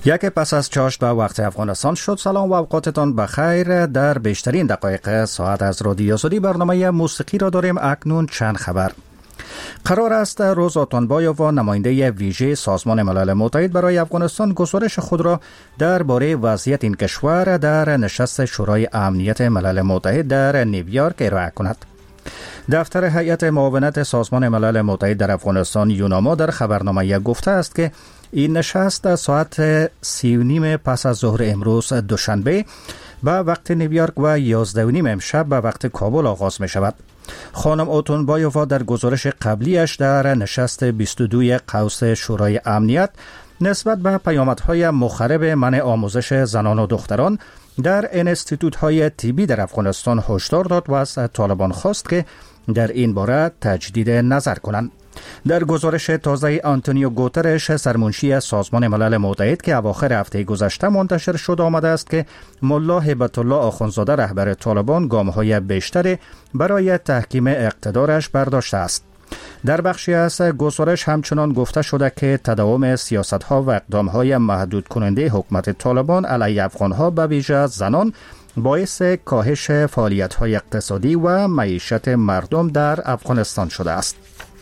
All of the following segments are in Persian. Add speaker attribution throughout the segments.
Speaker 1: یک پس از چاشت به وقت افغانستان شد. سلام و اوقاتتان بخیر. در بیشترین دقایق ساعت از رادیو آزادی برنامه موسیقی را داریم. اکنون چند خبر. قرار است روز اتانبایوف، نماینده ویژه سازمان ملل متحد برای افغانستان، گزارش خود را درباره وضعیت این کشور در نشست شورای امنیت ملل متحد در نیویورک ارائه کند. دفتر هیئت معاونت سازمان ملل متحد در افغانستان یوناما در خبرنامه گفته است که این نشست ساعت 3:30 پس از ظهر امروز دوشنبه به وقت نیویورک و 11:30 امشب به وقت کابل آغاز می شود. خانم اتونبایووا در گزارش قبلیش در نشست 22 قوس شورای امنیت نسبت به پیامدهای مخرب منع آموزش زنان و دختران در انستیتوت‌های طبی در افغانستان هشدار داد و از طالبان خواست که در این باره تجدید نظر کنند. در گزارش تازه آنتونیو گوترش، سرمنشی سازمان ملل متحد که اواخر هفته گذشته منتشر شد، آمده است که ملا هیبت الله آخوندزاده رهبر طالبان گام‌های بیشتری برای تحکیم اقتدارش برداشته است. در بخشی از گزارش همچنان گفته شده که تداوم سیاست‌ها و اقدام‌های محدود کننده حکومت طالبان علیه افغان‌ها به ویژه زنان باعث کاهش فعالیت‌های اقتصادی و معیشت مردم در افغانستان شده است.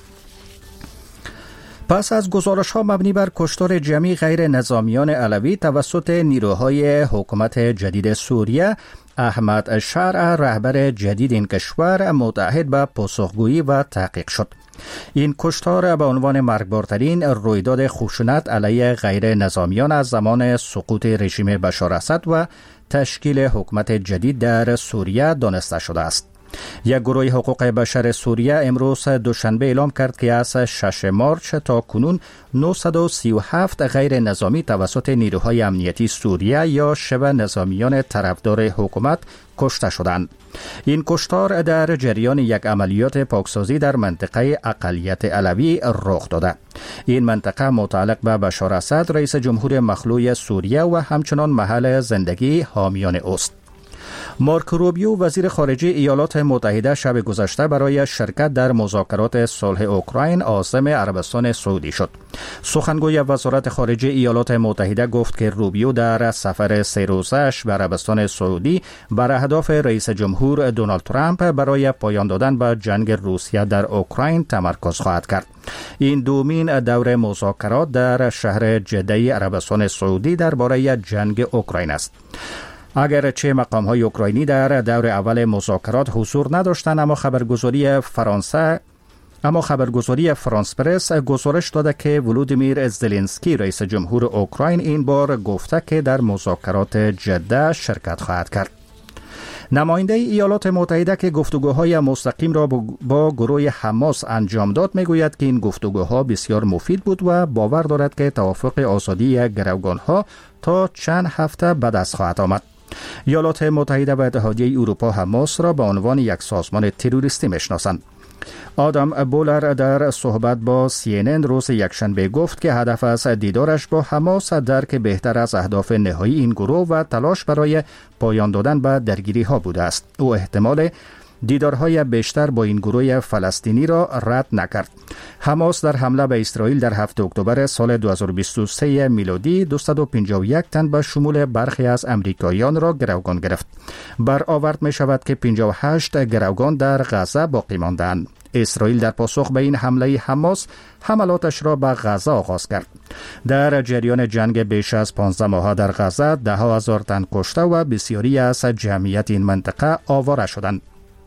Speaker 1: پس از گزارش‌ها مبنی بر کشتار جمعی غیر نظامیان علوی توسط نیروهای حکومت جدید سوریه، احمد شرع، رهبر جدید این کشور، متعهد به پاسخگویی و تحقیق شد. این کشتار به عنوان مرگبارترین رویداد خشونت علیه غیر نظامیان از زمان سقوط رژیم بشار اسد و تشکیل حکومت جدید در سوریه دانسته شده است. یک گروه حقوق بشر سوریه امروز دوشنبه اعلام کرد که از 6 مارچ تا کنون 937 غیر نظامی توسط نیروهای امنیتی سوریه یا شبه نظامیان طرفدار حکومت کشته شدند. این کشتار در جریان یک عملیات پاکسازی در منطقه اقلیت علوی رخ داده. این منطقه متعلق به بشار اسد، رئیس جمهور مخلوع سوریه و همچنان محل زندگی حامیان اوست. مارک روبیو، وزیر خارجه ایالات متحده، شب گذشته برای شرکت در مذاکرات صلح اوکراین عازم عربستان سعودی شد. سخنگوی وزارت خارجه ایالات متحده گفت که روبیو در سفر 3 روزه‌اش به عربستان سعودی بر اهداف رئیس جمهور دونالد ترامپ برای پایان دادن به جنگ روسیه در اوکراین تمرکز خواهد کرد. این دومین دور مذاکرات در شهر جده عربستان سعودی درباره جنگ اوکراین است. اگرچه مقام‌های اوکراینی در دور اول مذاکرات حضور نداشتند، اما خبرگزاری فرانس پرس گزارش داده که ولودیمیر زلنسکی، رئیس جمهور اوکراین، این بار گفته که در مذاکرات جده شرکت خواهد کرد. نماینده ایالات متحده که گفتگوهای مستقیم را با گروه حماس انجام داد میگوید که این گفتگوها بسیار مفید بود و باور دارد که توافق آزادی گروگانها تا چند هفته به دست خواهد آمد. ایالات متحده و اتحادیه اروپا حماس را به عنوان یک سازمان تروریستی میشناسند. آدم بولر در صحبت با CNN روز یکشنبه گفت که هدف از دیدارش با حماس درک بهتر از اهداف نهایی این گروه و تلاش برای پایان دادن به درگیری ها بوده است. او احتمال دیدارهای بیشتر با این گروه فلسطینی را رد نکرد. حماس در حمله به اسرائیل در 7 اکتبر سال 2023 میلادی 251 تن به شمول برخی از امریکاییان را گروگان گرفت. برآورد می شود که 58 گروگان در غزه باقی ماندند. اسرائیل در پاسخ به این حمله حماس حملاتش را به غزه آغاز کرد. در جریان جنگ بیش از 15 ماه در غزه 10,000 تن کشته و بسیاری از جمعیت این منطقه آواره شدند.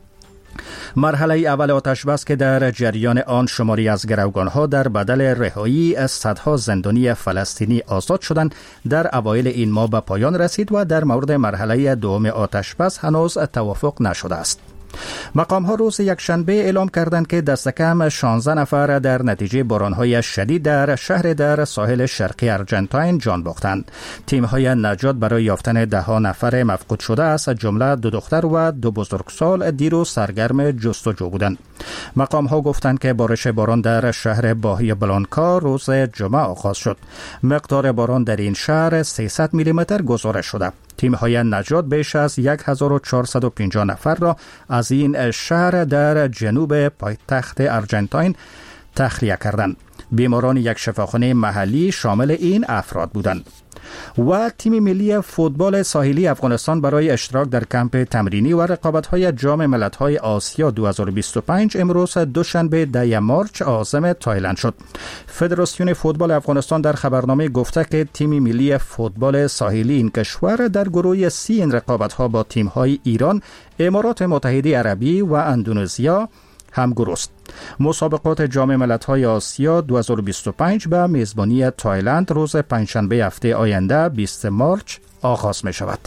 Speaker 1: مرحله اول آتش بس که در جریان آن شماری از گروگانها در بدل رهایی از صدها زندانی فلسطینی آزاد شدند در اوایل این ماه به پایان رسید و در مورد مرحله دوم آتش بس هنوز توافق نشده است. مقام‌ها روز یکشنبه اعلام کردند که دست کم 16 نفر در نتیجه باران‌های شدید در شهر در ساحل شرقی آرژانتین جان باختند. تیم‌های نجات برای یافتن 10 نفر مفقود شده از جمله 2 دختر و 2 بزرگسال دیروز سرگرم جستجو بودند. مقام‌ها گفتند که بارش باران در شهر باهیا بلانکا روز جمعه آغاز شد. مقدار باران در این شهر 300 میلیمتر گزارش شده. تیم‌های نجات بیش از 1450 نفر را از این شهر در جنوب پایتخت آرژانتین تخلیه کردند. بیماران یک شفاخانه محلی شامل این افراد بودند. و تیم ملی فوتبال ساحلی افغانستان برای اشتراک در کمپ تمرینی و رقابت‌های جام ملت‌های آسیا 2025 امروز دوشنبه 10 مارچ عازم تایلند شد. فدراسیون فوتبال افغانستان در خبرنامه گفته که تیم ملی فوتبال ساحلی این کشور در گروه C این رقابت‌ها با تیم‌های ایران، امارات متحده عربی و اندونزیا همگروه است. مسابقات جام ملت‌های آسیا 2025 به میزبانی تایلند روز پنجشنبه هفته آینده 20 مارچ آغاز می شود.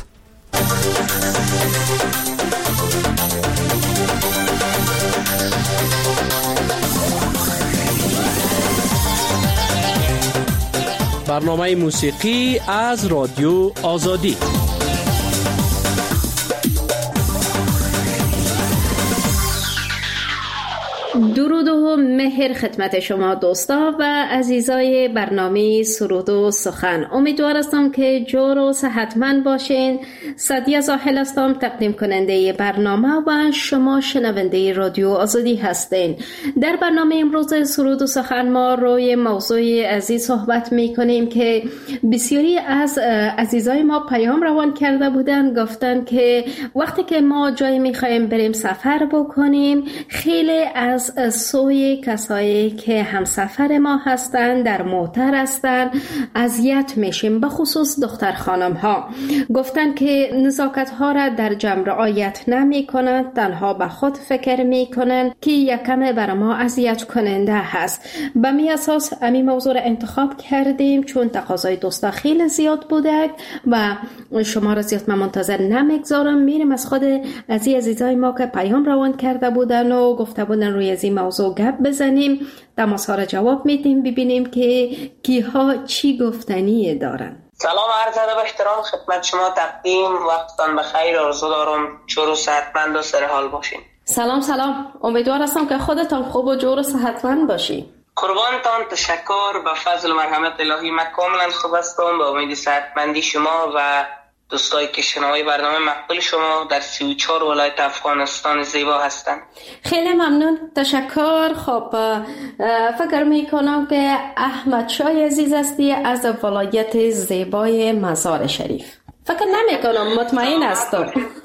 Speaker 2: برنامه موسیقی از رادیو آزادی.
Speaker 3: درود و مهر خدمت شما دوستا و عزیزای برنامه سرود و سخن. امیدوار هستم که جور و صحتمند باشین. سعدیه زاحل هستم، تقدیم کننده برنامه و شما شنونده رادیو آزادی هستین. در برنامه امروز سرود و سخن ما روی موضوع عزیز صحبت می کنیم که بسیاری از عزیزای ما پیام روان کرده بودن، گفتن که وقتی که ما جایی می خواهیم بریم سفر بکنیم، خیلی از سوی کسایی که همسفر ما هستند در موتر هستند اذیت میشیم، به خصوص دختر خانم ها. گفتن که نزاکت ها را در جمع رعایت نمی کنند، تنها به خود فکر می کنند که یکم بر ما اذیت کننده هست. به می اساس امی موضوع را انتخاب کردیم چون تقاضای دوستا خیلی زیاد بوده و شما را زیاد من منتظر نمیگذارم. میریم از خود عزیزای ما که پیام روان کرده بودن و گفته بودن روی از این موضوع گپ بزنیم، تماس ها را جواب میدیم، ببینیم که کیها چی گفتنی دارن.
Speaker 4: سلام عرض ادب و احترام خدمت شما، تقدیم وقتتان بخیر. آرزو دارم جور و صحتمند و سر حال باشین.
Speaker 3: سلام، امیدوار هستم که خودتان خوب و جور و صحتمند باشی.
Speaker 4: قربانتان، تشکر. به فضل و مرحمت الهی من کاملا خوب هستم، به امید صحتمندی شما و دوستایی که شنوای برنامه مقبول شما در 34 ولایت افغانستان زیبا هستند.
Speaker 3: خیلی ممنون، تشکر. خب فکر میکنم که احمد شای عزیز هستی از ولایت زیبای مزار شریف. فکر نمیکنم، مطمئن هستم.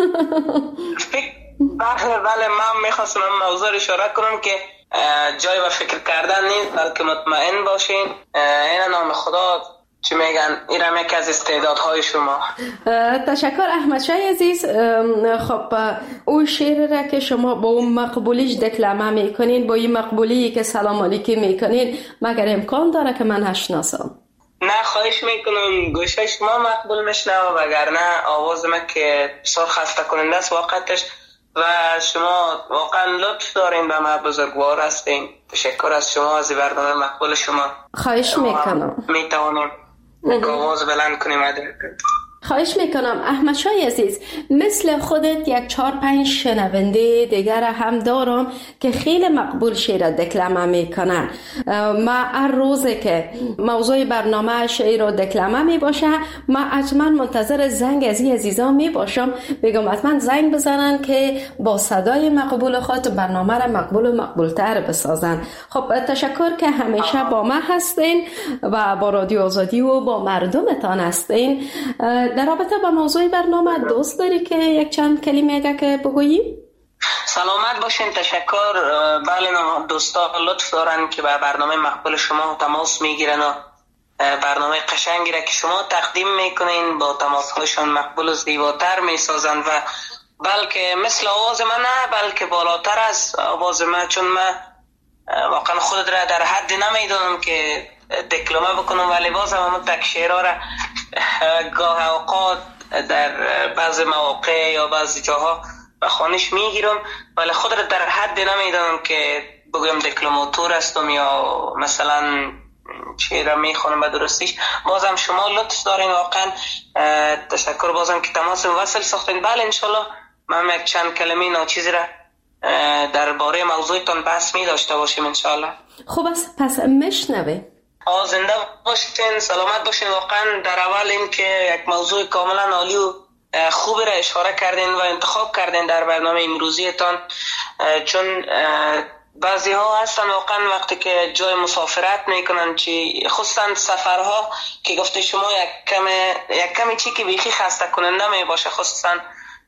Speaker 4: بله، من میخواستم موضوع رو اشاره کنم که جای به فکر کردن نیست، بلکه مطمئن باشین. این نام خدا چی میگن، اینم یکی از استعدادهای شما.
Speaker 3: تشکر احمد شای عزیز. خب اون شعر را که شما با اون مقبولیش دکلمه میکنین، با این مقبولی که سلام علیکم میکنین، مگر امکان داره که من هشناسم؟
Speaker 4: نه، خواهش میکنم گوشه شما مقبول میشنم، وگرنه آواز من که بسیار خسته کننده است واقعتش و شما واقعا لطف دارین به من، بزرگوار هستین. تشکر از شما، از برنامه مقبول شما.
Speaker 3: خواهش میکنم.
Speaker 4: میتوانیم آواز بلند کنیم.
Speaker 3: خواهش میکنم احمد شای عزیز، مثل خودت یک 4-5 شنونده دیگر هم دارم که خیلی مقبول شعر دکلمه میکنن. ما هر روزه که موضوع برنامه شعر و دکلمه میباشه، ما حتما منتظر زنگ از این عزیزان میباشم، بگم حتما زنگ بزنن که با صدای مقبول خود برنامه را مقبول و مقبولتر بسازن. خب تشکر که همیشه با ما هستین و با رادیو آزادی و با مردمتان هستین. در رابطه با موضوع برنامه دوست داری که یک چند کلمه اگه که بگوییم؟
Speaker 4: سلامت باشین. تشکر. بله، دوستا لطف دارن که به برنامه مقبول شما تماس میگیرن و برنامه قشنگی را که شما تقدیم میکنین با تماس هاشون مقبول و زیباتر میسازن و بلکه مثل آواز من نه، بلکه بالاتر از آواز من، چون من واقعا خود را در حد نمیدونم که دکلمه بکنم، ولی باز هم تک شعرها را گاه اوقات در بعض مواقع یا بعض جاها به خوانش میگیرم، ولی خود را در حد نمیدونم که بگویم دکلماتور هستم یا مثلا شعر میخوانم به درستیش. بازم شما لطف دارین، واقعا تشکر بازم که تماس وصل ساختین. بله انشالله من یک چند کلمه ناچیزی را درباره موضوعتان بحث می داشته باشیم انشالله.
Speaker 3: خوب است، پس مشنوه.
Speaker 4: زنده باشین، سلامت باشین. واقعا در اول این که یک موضوع کاملا عالی و خوبی را اشاره کردین و انتخاب کردین در برنامه امروزیتان، چون بعضی ها هستن واقعا وقتی که جای مسافرت میکنن، چی خصوصا سفرها که گفته شما یک کمی چی که بیخی خسته کننده می باشه، خصوصا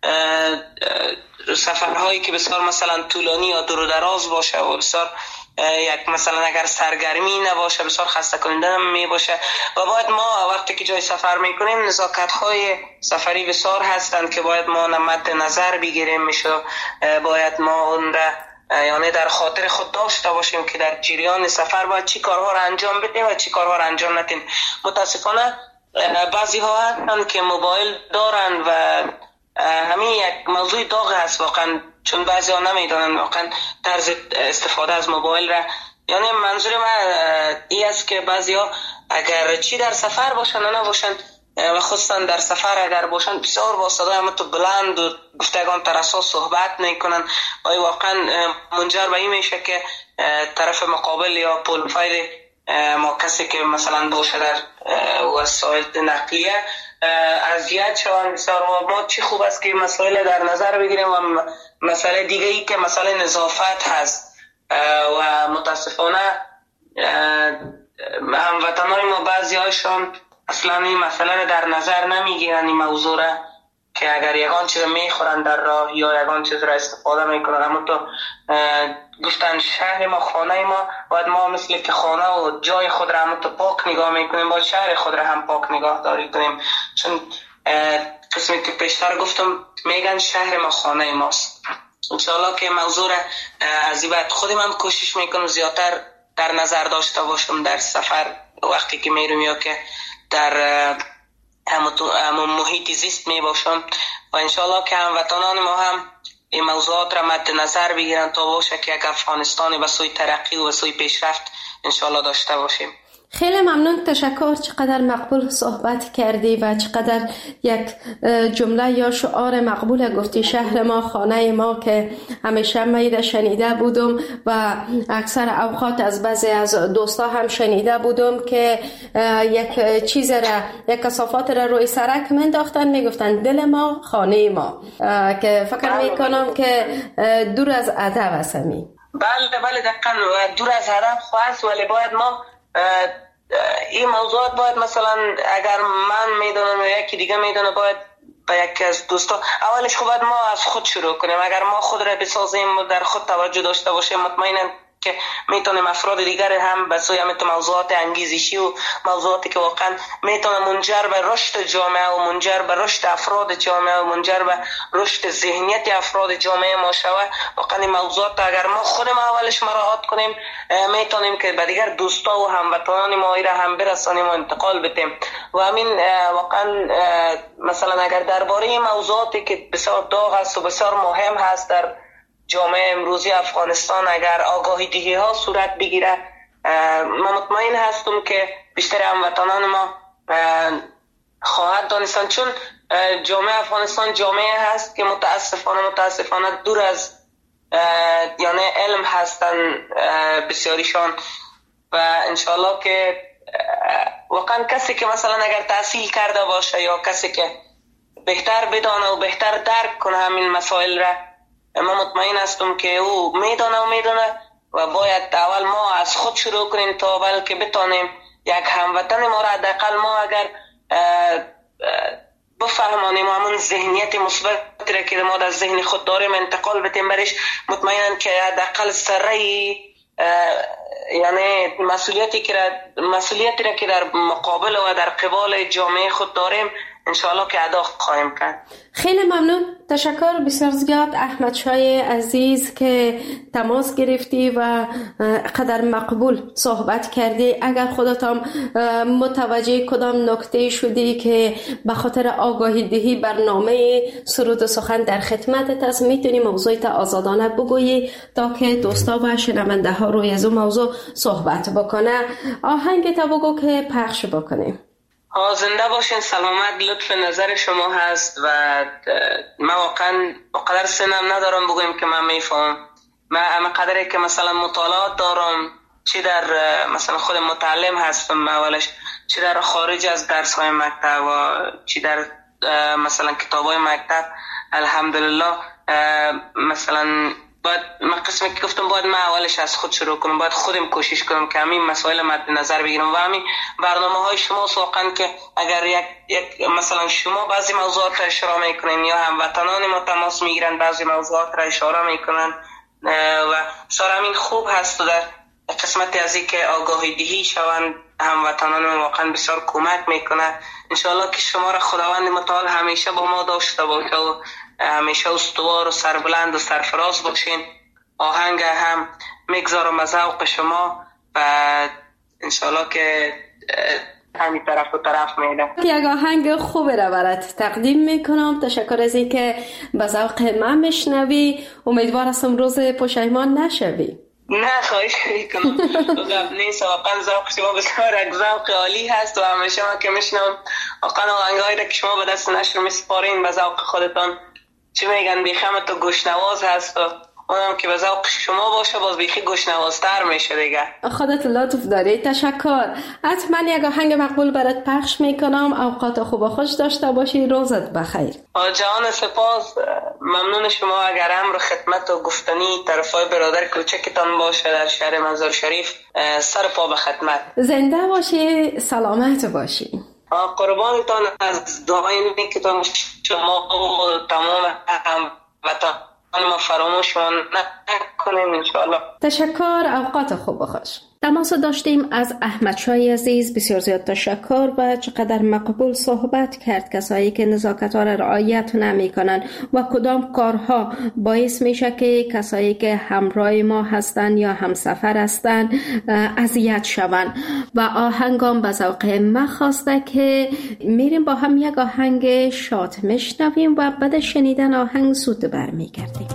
Speaker 4: سفرهایی که بسیار مثلا طولانی یا دور و دراز باشه و بسیار یک مثلا اگر سرگرمی نباشه بسیار خسته کننده می باشه و باید ما وقتی که جای سفر میکنیم نزاکت های سفری بسیار هستند که باید ما مد نظر بگیریم. میشه باید ما اون را یعنی در خاطر خود داشته باشیم که در جریان سفر باید چی کارها را انجام بدیم و چی کارها را انجام ندیم. متاسفانه بعضی ها هستن که موبایل دارن و همین یک موضوع داغ هست واقعا، چون بعضی ها نمیدونن واقعا طرز استفاده از موبایل را. یعنی منظور من این است که بعضی ها اگر چی در سفر باشن و نباشن و خصوصا در سفر اگر باشن بسیار با صدای همتو بلند و گفتگان ترسا صحبت میکنن و واقعا منجر به این میشه که طرف مقابل یا پروفایل ما کسی که مثلا باشه در وسایل نقلیه اذیت شوند بسیار. و ما چی خوب است که مسائل در نظر بگیریم و مسئله دیگه ای که مسئله نظافت هست و متاسفانه هموطنان ما بعضی هایشان اصلا این مسئله رو در نظر نمیگیرن، این موضوع را که اگر یگان چیز میخورن در راه یا یگان چیز را استفاده میکنن. اما تو گفتن شهر ما خانه ما، باید ما مثل که خانه و جای خود را هم تو پاک نگاه میکنیم باید شهر خود را هم پاک نگاه داری کنیم، چون قسمی که پیشتر گفتم میگن شهر ما خانه ماست. انشاءالله که موضوع را از این بعد خودم هم کوشش میکنم زیادتر در نظر داشته باشم در سفر وقتی که میرم یا که در همون محیط زیست می باشم و انشاءالله که هموطنان ما هم این موضوعات را مد نظر بگیرن تا باشه که یک افغانستانی به سوی ترقی و به سوی پیشرفت انشاءالله داشته باشیم.
Speaker 3: خیلی ممنون، تشکر. چقدر مقبول صحبت کردی و چقدر یک جمله یا شعار مقبول گفتی، شهر ما خانه ما، که همیشه من شنیده بودم و اکثر اوقات از بعضی از دوستا هم شنیده بودم که یک چیز را، یک کثافات را روی سرک منداختن میگفتن دل ما خانه ما، که فکر میکنم که دور از ادب است.
Speaker 4: بله دقیقاً دور از ادب خواست، ولی باید ما این موضوعات باید مثلا اگر من میدونم یا یکی دیگه میدونه باید با یکی از دوستا اولش خب باید ما از خود شروع کنیم. اگر ما خود را بسازیم و در خود توجه داشته باشیم مطمئنا که میتونیم افراد دیگر هم به سوی همین موضوعات انگیزشی و موضوعاتی که واقعا میتونه منجر به رشد جامعه و منجر به رشد افراد جامعه و منجر به رشد ذهنیت افراد جامعه ما شود. واقعا این موضوعات اگر ما خودمون اولش مراعات کنیم میتونیم که به دیگر دوستا و هموطنان ما را هم برسانیم و انتقال بدیم. و همین واقعا مثلا اگر درباره این موضوعاتی که بسیار داغ است و بسیار مهم هست در جامعه امروزی افغانستان اگر آگاهی دهی ها صورت بگیره، من مطمئن هستم که بیشتر هموطنان ما خواهد دانستن، چون جامعه افغانستان جامعه هست که متاسفانه دور از یعنی علم هستن بسیاریشان و انشالله که واقعا کسی که مثلا اگر تحصیل کرده باشه یا کسی که بهتر بدانه و بهتر درک کنه همین مسائل را، من مطمئن هستم که او میدونه و باید اول ما از خود شروع کنیم تا بلکه بتانیم یک هموطن ما را حداقل ما اگر بفهمانیم همون ذهنیت مثبت را که ما در ذهن خود داریم انتقال بدیم برش، مطمئنم که حداقل سره یعنی مسئولیتی را که در مقابل و در قبال جامعه خود داریم انشاءالله که ادا خواهیم کرد.
Speaker 3: خیلی ممنون، تشکر بسیار زیاد احمد شای عزیز که تماس گرفتی و قدر مقبول صحبت کردی. اگر خودت هم متوجه کدام نکته شدی که به خاطر آگاهی دهی برنامه سرود و سخن در خدمتت است، میتونی موضوعت آزادانه بگویی تا که دوستا و شنونده ها روی از اون موضوع صحبت بکنه. آهنگت بگو که پخش بکنیم.
Speaker 4: زنده باشین، سلامت. لطف نظر شما هست و من واقعا قدر سنم ندارم بگویم که من میفهم. من اما قدری که مثلا مطالعات دارم، چی در مثلا خود متعلم هستم اولش، چی در خارج از درس های مکتب و چی در مثلا کتاب های مکتب، الحمدلله مثلا باید من قسمی که گفتم باید من اولش از خود شروع کنم، باید خودم کوشش کنم که همین مسائل مد نظر بگیرم و همین برنامه‌های شما واقعا که اگر یک مثلا شما بعضی موضوعات را اشاره میکنین یا هموطنان ما تماس میگیرن بعضی موضوعات را اشاره میکنن و بسیار همین خوب هست و در قسمتی از این که آگاهی دهی شوند هموطنان ما واقعا بسیار کمک میکنه. انشاءالله که شما را خداوند متعال همیشه با ما داشته باشه و همیشه استوار و سربلند و سرفراز باشین. آهنگ هم میگذارم از ذوق شما و انشاءالله که همین طرف و طرف میده.
Speaker 3: یک آهنگ خوبی را برات تقدیم میکنم. تشکر از این که به ذوق من میشنوی. امیدوار هستم روز پشیمان نشوی.
Speaker 4: نه خواهش میکنم. نیست واقعا ذوق شما بسیار یک ذوق عالی هست و همیشه من که میشنم واقعا آهنگایی را که شما به دست نشر میسپارین به ذوق خودتان چی میگن بیخمت و گوشنواز هست و اونم که به ذوق شما باشه باز بیخی گوشنوازتر میشه دیگه.
Speaker 3: خودت لطف داری. تشکر. حتما یک آهنگ مقبول برات پخش میکنم. اوقات خوب و خوش داشته باشی. روزت بخیر.
Speaker 4: جان سپاس. ممنون شما. اگر امر خدمت و گفتنی طرفای برادر کوچکتان باشه در شهر مزار شریف سر پا به خدمت.
Speaker 3: زنده باشی. سلامت باشی.
Speaker 4: قربانتان از دعای نیکتان شما و تمام هموطنان ما فراموش نکنیم انشاءالله.
Speaker 3: تشکر. اوقات خوب و خوش. تماس داشتیم از احمد شای عزیز. بسیار زیاد تشکر و چقدر مقبول صحبت کرد. کسایی که نزاکت ها را رعایت نمی کنن و کدام کارها باعث میشه که کسایی که همراه ما هستن یا همسفر هستن اذیت شون و آهنگام به ذوق من خواسته که میریم با هم یک آهنگ شاد میشنویم و بعد شنیدن آهنگ زود برمیگردیم.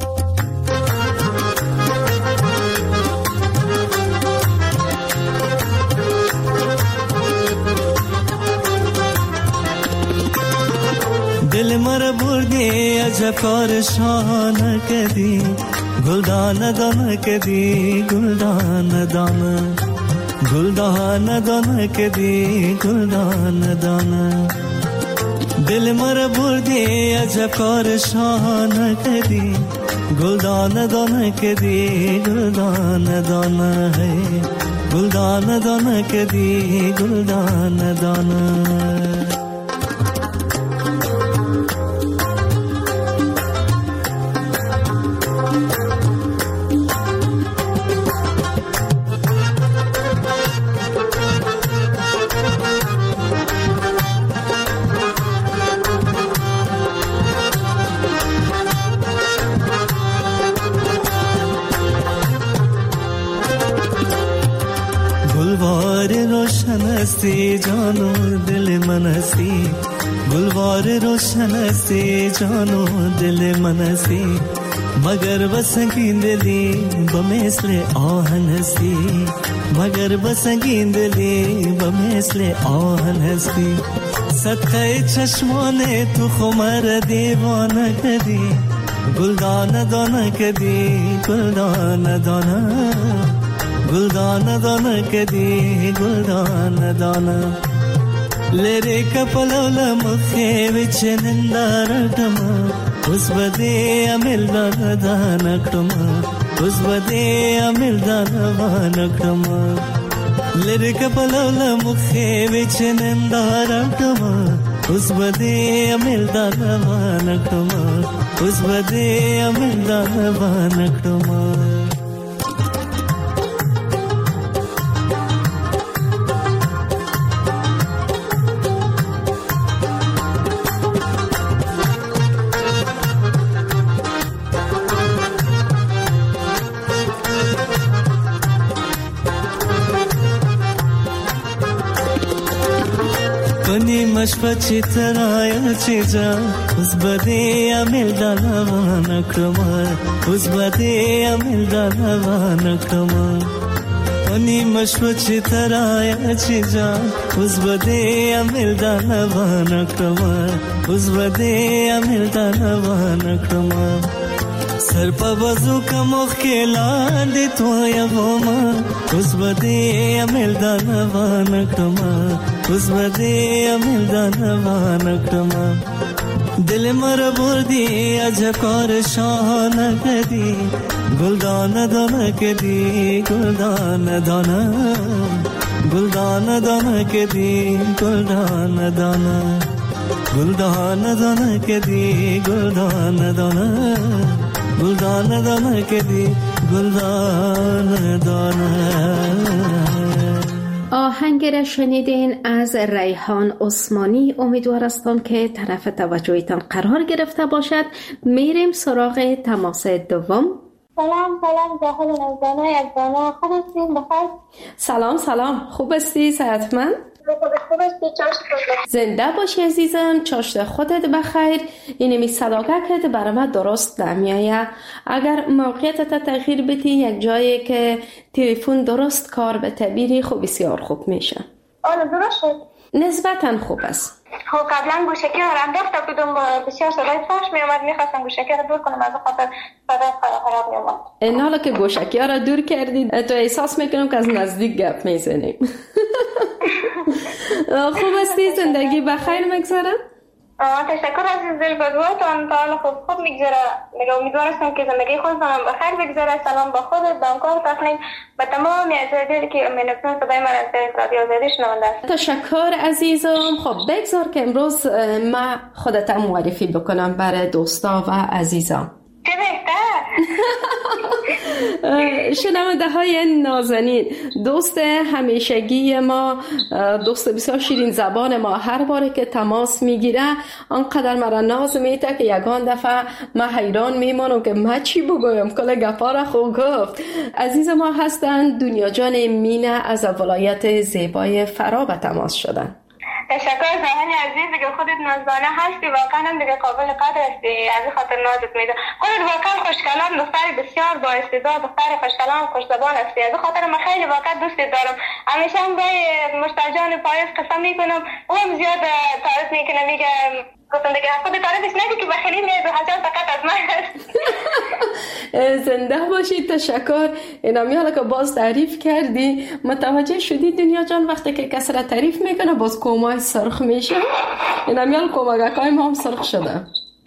Speaker 5: دل مر بردی عجب کار شان کدی گلدان دان کدی گلدان دان گلدان دان کدی گلدان دان دل مر بردی عجب کار شان کدی گلدان دان کدی گلدان دان ہے گلدان دان کدی گلدان دان جانو دل منسی گلوار روشنسی جانو دل منسی مگر بسنگین دلی بمثل آهنسی مگر بسنگین دلی بمثل آهنسی صدقه چشمان تو خمر دیوانه کدی گلدان دانه کدی گلدان دانه گلدان دان کدی گلدان دان لری کپلول مخه وچ نندارتم اس بده امل دان کړم اس بده امل دان کړم لری کپلول مخه وچ نندارتم اس بده امل دان کړم اس بده امل دان کړم مشپچی ترایا چیجا اس بده امل دلوان کما اس بده امل دلوان کما انی مشپچی ترایا چیجا اس بده امل دلوان کما اس بده امل دلوان کما سر په بازو کمخ کې لاندې تویا وما اوس بده امل دانوان کما اوس بده امل دانوان کما دل مرا بردی عجب کار شاهانه کردی گلدانه دانه کردی گلدانه دانه گلدانه دانه کردی گلدانه دانه گلدانه دانه کردی گلدانه دانه گلدانه دانه کردی گلدانه دانه.
Speaker 3: آهنگ را شنیدین از ریحان عثمانی. امیدوار هستم که طرف توجهتان قرار گرفته باشد. میریم سراغ تماس دوم.
Speaker 6: سلام جاهل نوزانه از بانا. خوب هستین؟ بخیر؟
Speaker 3: سلام خوب هستی؟ صحتمند؟ زنده باشی عزیزم. چاشت خودت بخیر. اینمی صداقه که برای من درست نمیایه. اگر موقعیتت تغییر بدی یک جایی که تلفن درست کار بتبیری خب بسیار خوب میشه.
Speaker 6: آره درست شد.
Speaker 3: نسبتاً خوب است.
Speaker 6: خب قبلا گوشکی رو انداخته بودم بسیار صدای فاش می اومد. میخواستم گوشکی رو دور کنم از خاطر صدای خراب می اومد.
Speaker 3: این حالا که گوشکی رو دور کردید تو احساس میکنم که از نزدیک گپ میزنیم. خوب هستی؟ زندگی بخیر میگذره؟
Speaker 6: تشکر عزیز دل. بدواتان تا حالا خوب میگذره. امیدوار هستم که زندگی خودتان بخیر بگذره. سلام با خودت، با همکار تقنیم، به تمام عزیزانی که منفرد صدای من از رادیو آزادی شنونده است.
Speaker 3: تشکر عزیزم. خب بگذار که امروز ما خودت معرفی بکنم برای دوستا و عزیزان.
Speaker 6: چه بهتر.
Speaker 3: شنونده های نازنین، دوست همیشگی ما، دوست بسیار شیرین زبان ما، هر باره که تماس میگیره آنقدر مرا ناز میده که یگان دفعه ما حیران میمانم که ما چی بگویم. کل گپا را خوب گفت. عزیز ما هستند دنیا جان مینه از ولایت زیبای فرا به تماس شدن.
Speaker 6: تشکر زمانی عزیز دیگه. خودت نازدانه هستی، واقعا هم دیگه قابل قدر هستی. از خاطر نازت میده. خودت واقعا خوشکلام، دختر بسیار با استعداد، دختر خوشکلام، خوش زبان هستی. از خاطر من خیلی واقعا دوست دارم. همیشه هم با مستجان پایز قسم میکنم. او هم زیاد تعریف میکنه. میگه گفتم دیگه خود تعریفش نگی که بخیلی میاد و حجان فقط از من هست.
Speaker 3: زنده باشید. تشکر. اینمی حالا که باز تعریف کردی متوجه شدی دنیا جان وقتی که کسی را تعریف میکنه باز کومای سرخ میشه. اینمی حالا کومگکای ما هم سرخ شده.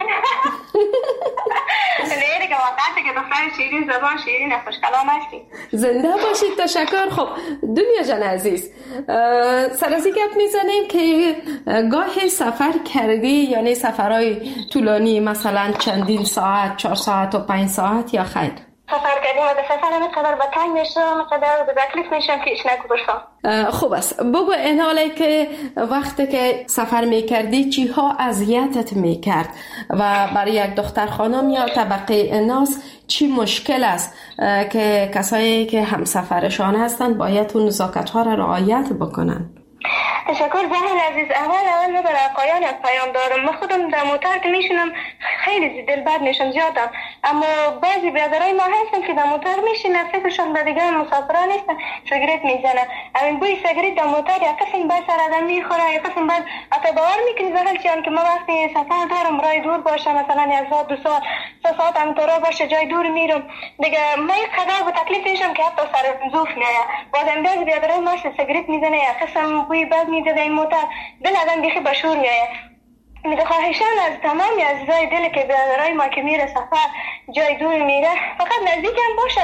Speaker 6: نه دیگه واقعا دیگه دختر شیرین زبان، شیرین خوش کلام هستی.
Speaker 3: زنده باشید. تشکر. خب دنیا جان عزیز، سرازی گپ میزنیم که گاه سفر کردی، یعنی سفرهای طولانی مثلا چندین ساعت، 4 ساعت و 5 ساعت یا خیر؟
Speaker 6: سفر کردیم و به سفر همینقدر به تنگ میشم، قدر به تکلیف میشم که ایش نگذاشتم.
Speaker 3: خوب است. بگو این حاله که وقتی که سفر میکردی چی ها اذیتت میکرد و برای یک دختر خانم یا طبقه ناس چی مشکل است که کسایی که همسفرشان هستند باید اون نزاکت ها را رعایت بکنن؟
Speaker 6: تشکر زهر عزیز. اول برای پایان یک پیام دارم. من خودم در موتر که میشینم خیلی دلبر میشم زیادم، اما بعضی برادرای ما هستن که در موتر میشینن فکرشون به دیگه مسافران نیستن، سیگرت میزنن. همین بوی سیگرت در موتر یک قسم بر سر آدم میخوره، یک قسم بعد حتی باور میکنی زهر چیان که ما وقتی سفر دارم راه دور باشه، مثلا 1 ساعت 2 ساعت 3 ساعت همینطورا باشه جای دور میرم دیگه، ما یک قدر به تکلیف میشم که حتی سر زوف میاد. بعدم بعضی برادرای ما سیگرت میزنه، یک قسم بوی بد میده در این موتر، دل آدم بیخی بشور میاد. میگه خواهشان از تمامی عزیزای دل که برادرای ما که میره سفر جای دور میره فقط نزدیک هم باشه،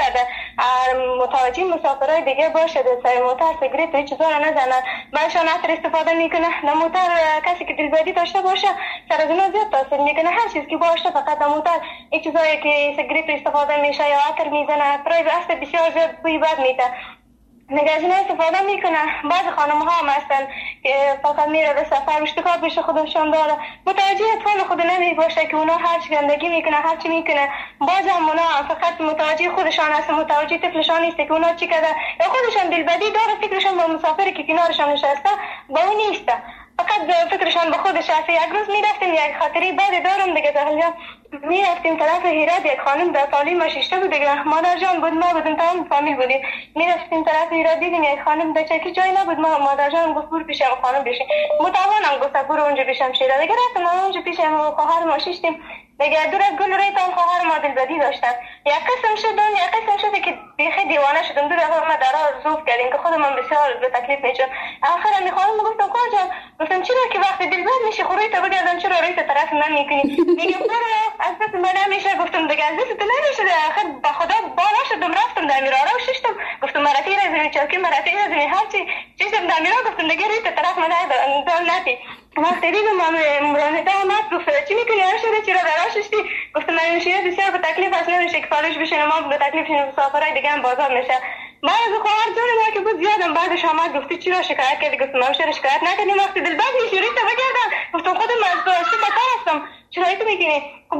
Speaker 6: متوجه مسافرای دیگه باشه، در سر موتر سیگرت هیچ چیزا رو نزنن، برشان عطر استفاده میکنه. در موتر کسی که دلبدی داشته باشه سر از اونها زیاد تاثیر میکنه. هر چیز که باشه فقط در موتر هیچ چیزایی که سیگرت استفاده میشه یا عطر میزنه، عطرای اصلا بسیار زیاد بوی بد میده. نگه از اینا استفاده میکنه. بعض خانم ها هم هستن که فقط میره به سفر اشتکار بشه خودشان داره، متوجه اطفال خود نمی باشه که اونا هر چی گندگی میکنه هر چی میکنه. بعض هم اونا فقط متوجه خودشان هستن، متوجه طفلشان نیست که اونا چی کرده، یا خودشان دلبدی داره فکرشان به مسافری که کنارشان نشسته با اون نیسته، فقط فکرشان به خودش هست. یک روز میرفتیم یک خاطری بعد دارم دیگه زهرجان، میرفتیم طرف هرات، یک خانم در تعلیم شیشته بود دیگه، مادر جان بود ما بودیم تمام فامیل بودیم، میرفتیم طرف هرات دیدیم یک خانم در چکی جای نبود، ما مادر جان گفت برو پیش خانم بشین، متوانم گفت برو اونجا پیشم شیره دیگه، رفتم اونجا پیشم خواهر ما شیشتیم دیگه دور از گل ریتان خواهر ما دلبدی داشتن. یک قسم شده که بیخی دیوانه شدم. دور از ما درها زوف کردیم که خود من بسیار به تکلیف میشم. آخر می خانم گفتم کجا؟ گفتم چرا که وقتی دلبد میشه خو رویت بگردم چرا رویت طرف من میکنی؟ میگه برو از دست من نمیشه. گفتم دیگه از دست نمیشه. آخر با خدا بالا شدم رفتم در میرارا و ششتم. گفتم مرتی رزمی چوکی مرتی رزمی هرچی چیزم در میرارا. گفتم دیگه رویت طرف من نتی. وقتی دیدم مرانته آمد گفت چی میکنی شده چرا دراشتی؟ گفتم من میشه بسیار به تکلیف اصلا نمیشه که فالش بشین ما به تکلیف شین مسافرای دیگه هم بازار میشه. بعد از خواهر جون ما که بود زیادم بعدش آمد گفتی چرا شکایت کردی؟ گفتم ما چرا شکایت نکردیم وقتی دلبد میشوری تو بگردم. گفتم خودم از تو بکار هستم چرا تو میکنی؟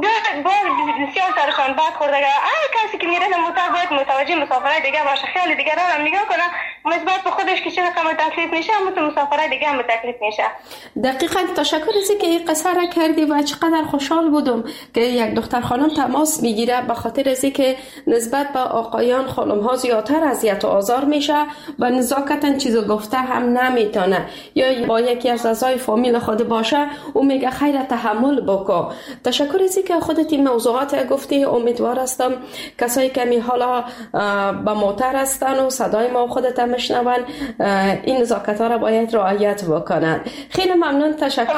Speaker 6: با بسیار سرشان بعد خورده هر کسی که میره موتور باید متوجه مسافرای دیگه باشه خیال دیگه رو هم نگاه کنه مثبت به خودش که چه رقم تکلیف میشه اما تو مسافرای دیگه هم تکلیف میشه.
Speaker 3: دقیقاً تشکر از اینکه این قصه را کردی و چقدر خوشحال بودم که یک دختر خانم تماس میگیره به خاطر از اینکه نسبت به آقایان خانم ها زیادتر اذیت و آزار میشه و نزاکتاً چیزو گفته هم نمیتونه یا با یکی از اعضای فامیل خود باشه او میگه خیر تحمل بکن. تشکر از اینکه خودت این موضوعات گفتی. امیدوار هستم کسایی که می حالا با موتر هستن و صدای ما خودت هم میشنون این نزاکت ها را باید رعایت بکنن. خیلی ممنون. تشکر.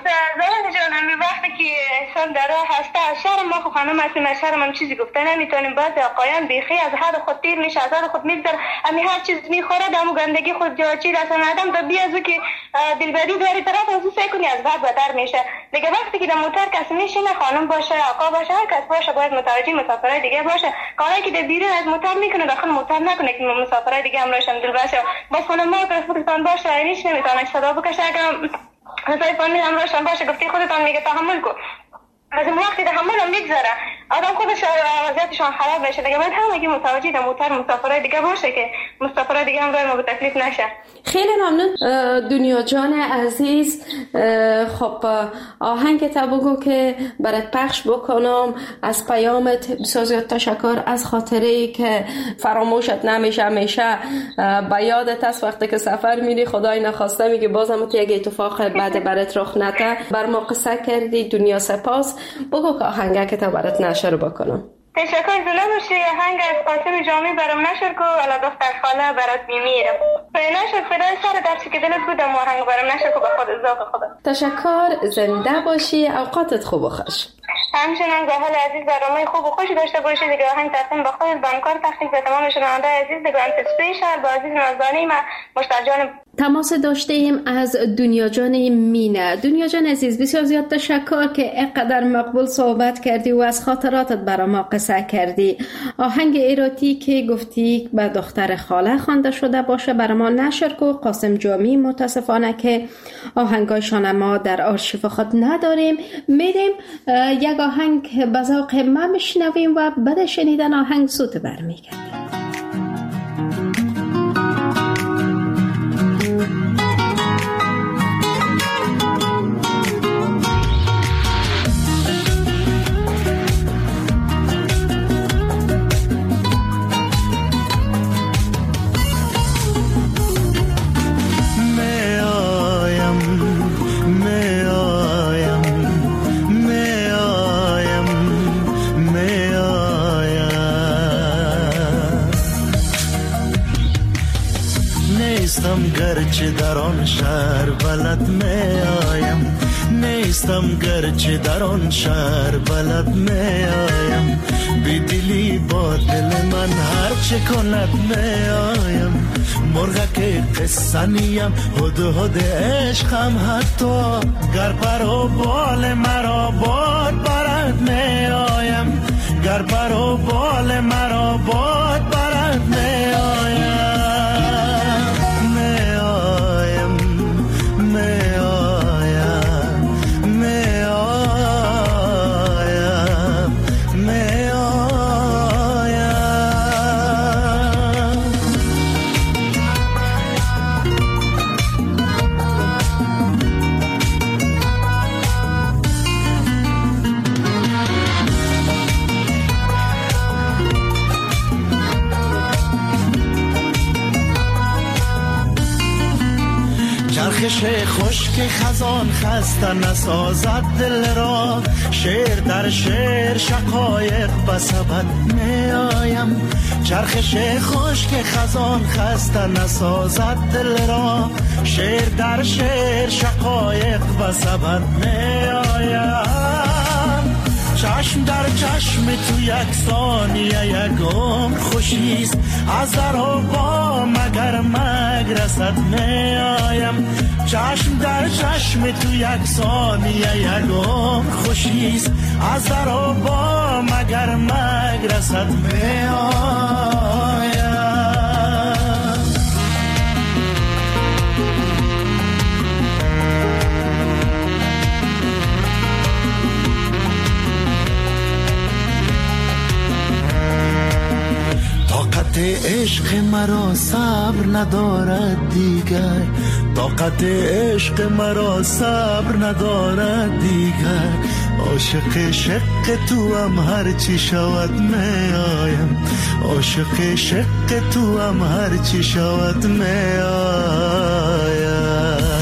Speaker 6: زهر جانم وقتی که انسان در راه هسته از شهر ما خب خانم هستیم از شهر ما چیزی گفته نمیتونیم. بعضی آقایان بیخی از حد خود تیر میشه از حد خود میگذره امی هر چیز میخوره دمو گندگی خود جاچی رسن آدم تا بیازو که دلبری داری طرف از سعی کنی از بعد بدر میشه. دیگه وقتی که در موتر کسی میشینه خانم باشه آقا باشه هر کس باشه باید متوجه مسافرای دیگه باشه. کاری که در بیرون از موتر میکنه داخل موتر نکنه که مسافرای دیگه هم راشن دلباشه. بس خانم ما که خودتان باشه اینش نمیتونه صدا بکشه اگر مثلا فامیل هم راشن باشه گفتی خودتان میگه تحمل کن. از اون وقتی تحمل هم میگذره آدم خودش وضعیتشان خراب بشه دیگه. باید همگی متوجه در موتر مسافرای دیگه باشه که مسافرای دیگه هم روی ما به تکلیف نشه.
Speaker 3: خیلی ممنون دنیا جان عزیز. خب آهنگ تا بگو که برات پخش بکنم از پیامت. بسیار زیاد تشکر از خاطره که فراموشت نمیشه همیشه به یادت است وقتی که سفر میری خدای نخواسته میگه بازم یک اتفاق بعد برات رخ نده. بر ما قصه کردی دنیا سپاس. بگو که آهنگ که تا برات نشر بکنم.
Speaker 6: تشکر زنده باشی. آهنگ از قاسم جامی برام نشر کو الا دختر خاله برات میمیرم. نشر فدای سر درسی که دلت بودم آهنگ برام نشر کو به خود ذوق خودت.
Speaker 3: تشکر. زنده باشی. اوقاتت خوب و خوش.
Speaker 6: همچنان زحل عزیز برنامه خوب و خوش داشته باشید. دیگه آهنگ تقدیم به خودت بانکار تخصیص به تمام شنونده عزیز. دیگه انتسپیشل با عزیز نازدانی ما مشتاق
Speaker 3: تماس داشته ایم از دنیا جان مینه. دنیا جان عزیز بسیار زیاد تشکر که اینقدر مقبول صحبت کردی و از خاطراتت برای ما قصه کردی. آهنگ ایراتی که گفتی به دختر خاله خوانده شده باشه برای ما نشر کو. قاسم جامی متاسفانه که آهنگایشان ما در آرشیو خود نداریم. میریم یک آهنگ به ذوق ما بشنویم و بعد شنیدن آهنگ زود برمیگردیم.
Speaker 5: گرچه در آن شهر بلد می آیم نیستم گرچه در آن شهر بلد می آیم بی دلی با دل من هر چه کند می آیم مرغه که قصه نیم هد هد عشقم حتی گر پر و بال مرا باد برد می آیم گر پر و بال مرا باد برد می آیم چرخش خشک خزان خسته نسازد دل را، شعر در شعر شقایق بسبد می آیم. چرخش خشک خزان خسته نسازد دل را، شعر در شعر شقایق بسبد می آیم. چشم در چشم تو یک ثانیه یک عمر خوشیست، از در و با مگر مگرسد می آیم. چشم در چشم تو یک ثانیه یک عمر خوشیست، از در و با مگر مگرسد می آیم. طاقت عشق مرا صبر ندارد دیگر، طاقت عشق مرا صبر ندارد دیگر. عاشق شق تو هم هر چی شود می آیم، عاشق شق تو هم هر چی شود می آیم.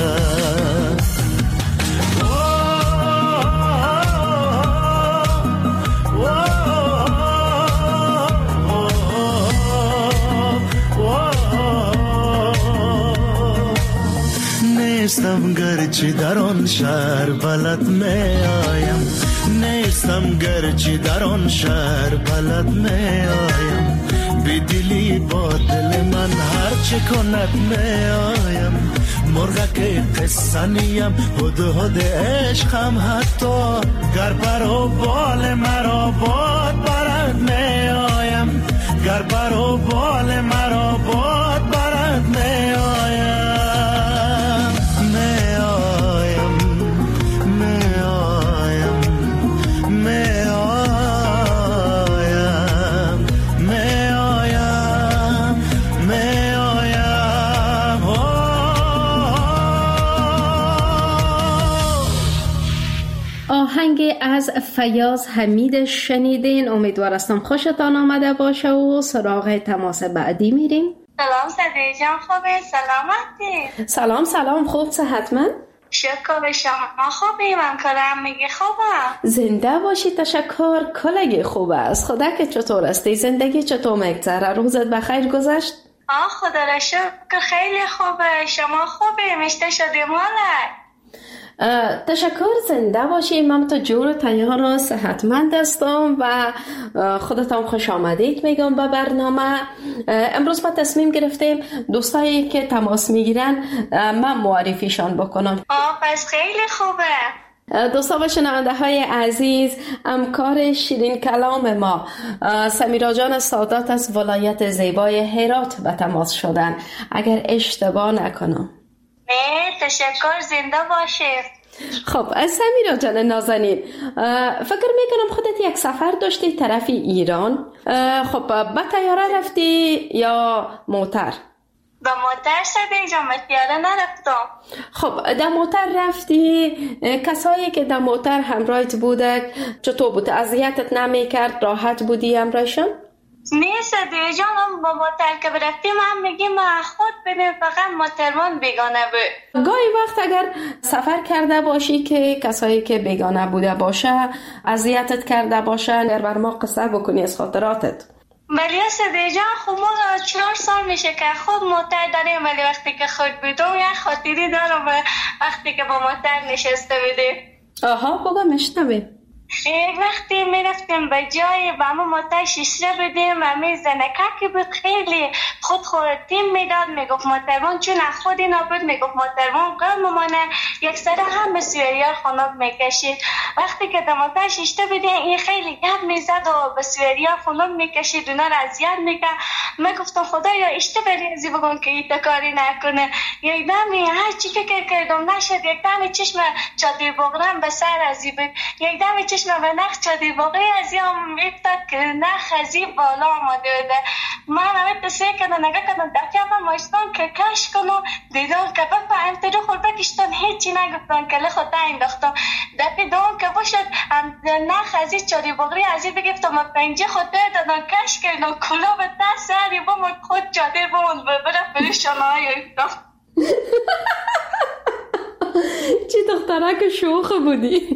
Speaker 5: نیستم گرچه در آن شهر بلد می آیم، نیستم گرچه در آن شهر بلد می آیم. بی دلی با دل من هر چه کند می آیم. مرغک قصه نیم هدهد عشقم، حتی گر پر و بال مرا باد برد می آیم، گر پر و بال مرا باد برد می آیم.
Speaker 3: آهنگ از فیاض حمید شنیدین. امیدوار هستم خوشتان آمده باشه و سراغ تماس بعدی میریم.
Speaker 6: سلام صدیق جان، خوبه؟ سلامتی؟
Speaker 3: سلام خوب صحتمند؟
Speaker 6: شکر به شما خوبی؟ من کلم میگه خوبه؟
Speaker 3: زنده باشی، تشکر. کلگی خوب است. خدا که چطور استی؟ زندگی چطور میگذره؟ روزت بخیر گذشت؟
Speaker 6: خدا را شکر خیلی خوبه. شما خوبی؟ مشته شدی مالک؟
Speaker 3: تشکر، زنده باشی. من تو جور تیار و صحتمند هستم و خودتان خوش آمدید میگم به برنامه. امروز ما تصمیم گرفتیم دوستایی که تماس میگیرن من معرفیشان بکنم.
Speaker 6: پس خیلی خوبه.
Speaker 3: دوستا و شنونده های عزیز، همکار شیرین کلام ما سمیرا جان سادات از ولایت زیبای هرات به تماس شدن، اگر اشتباه نکنم.
Speaker 6: تشکر، زنده باشه.
Speaker 3: خب سمیرا جان نازنین، فکر میکنم خودت یک سفر داشتی طرف ایران. خب با طیاره رفتی یا موتر؟
Speaker 6: با موتر صدیق جان، با طیاره نرفتم.
Speaker 3: خب در موتر رفتی، کسایی که در موتر همراهت بوده چطور بود؟ اذیتت نمیکرد؟ راحت بودی همراهشون؟
Speaker 6: نه صدیق جان، با موتر که برفتیم هم میگیم خود ببین، فقط موترمان بیگانه بود.
Speaker 3: گاهی وقت اگر سفر کرده باشی که کسایی که بیگانه بوده باشه اذیتت کرده باشه، اگر بر ما قصه بکنی از خاطراتت.
Speaker 6: ولی صدیق جان، خب ما 4 سال میشه که خود موتر داریم، ولی وقتی که خود بودم یک خاطری دارم وقتی که با موتر نشسته بودیم.
Speaker 3: بگو مشنوی.
Speaker 6: یک وقتی میرفتیم به جای و ما موتر شیشه بدیم و می زنککی بود، خیلی خودتیم میداد، میگفت موترمان چون خودی نبود، میگفت موترمان قرم ممانه، یک سره هم به سویریار خاناب میکشید. وقتی که در موتر شیشه بدیم این خیلی گپ میزد و به سویریار خاناب میکشید، اونا را اذیت میکرد. میگفتم خدایا اشتباهی ازی بگم که این کاری نکنه. یک دمی هر چی فکر کردم نشد، یک دمی چشم چادر بغرم به سر ازی بود، یک دمی چشم به نخ چادر بغری ازی هم میفتد که نخ ازی بالا آمده بوده. من همه تسیه کردم، نگه کردم دفعه ماشتم که کش کنم، دیدم که بفهم تجو خود بکشتم، هیچی نگفتم که لخواه انداختم. دفعه دوم که باشد نخ ازی چادر بغری ازی بگفتم و پنجه خود دادم کش کردم، کلا به دست سری بمون خود چادر بمون برف بریشانه های افتم.
Speaker 3: چی دخترک شوخ بودی.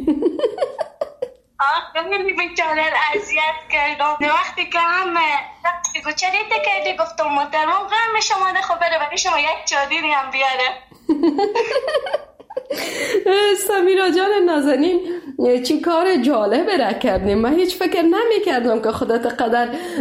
Speaker 6: خیلی بیچاره اذیت کردم. وقتی که هم چریت کردی گفتم محترم غم شما ده خب بره برای شما یک چادری هم بیاره.
Speaker 3: سمیرا جان نازنین چی کار جالب را کردیم. من هیچ فکر نمی کردم که خودت قدر